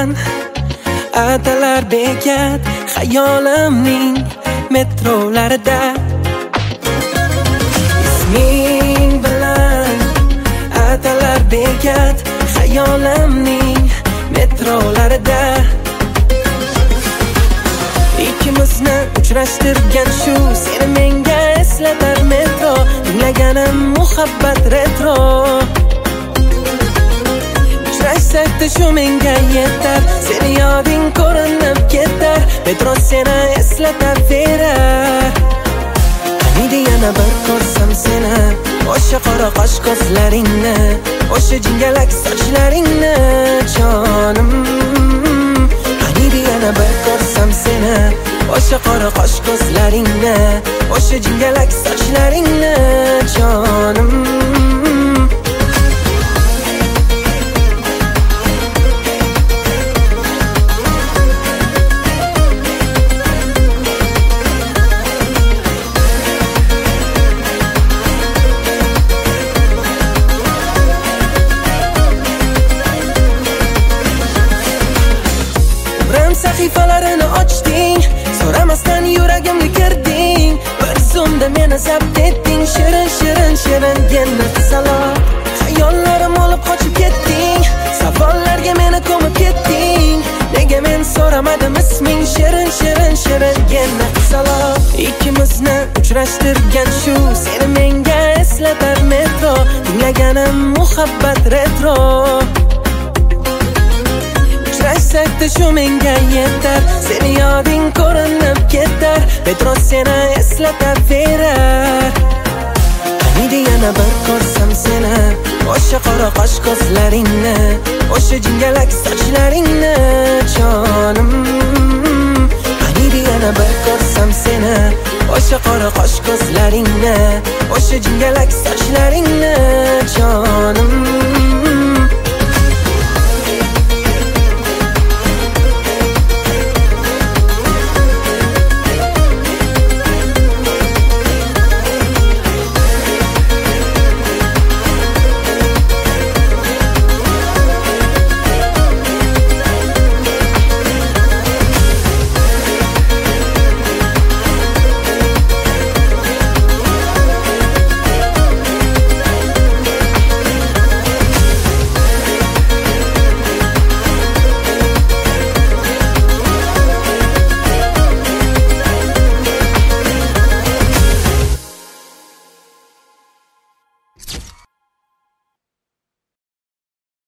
bilan atalar bekat xayolimning metrolarida. Isming bilan atalar bekat xayolimning metrolarida. Ikkimizni uchrashtirgan shu seni menga eslatar metro, tinglaganim muhabbat retro. Uchrashsak-da shu menga yetar, seni yoding ko'rinib ketar, metro seni eslatar verar. Qaniydi yana bir ko'rsam seni, o'sha qora qosh ko'zlaringni, o'sha jingalak sochlaringni jonim. Qaniydi yana bir ko'rsam seni, o'sha qora qosh ko'zlaringni, o'sha jingalak sochlaringni jonim. Sahifalarini ochding, so'ramasdan yuragimga kirding. Bir zumda meni zabt etding, shirin shirin shirin yana qizaloq. Xayollarim olib qochib ketding, savollarga meni ko'mib ketding. Nega men so'ramadim isming, shirin shirin shirin yana qizaloq. Ikkimizni uchrashtirgan shu seni menga eslatar metro, tinglaganim muhabbat retro. Uchrashsak-da shu menga yetar, seni yoding ko'rinib ketar, metro seni eslatar verar. Qaniydi yana bir ko'rsam seni, o'sha qora qosh ko'zlaringni, o'sha jingalak sochlaringni jonim. Qaniydi yana bir ko'rsam seni, o'sha qora qosh ko'zlaringni, o'sha jingalak sochlaringni jonim.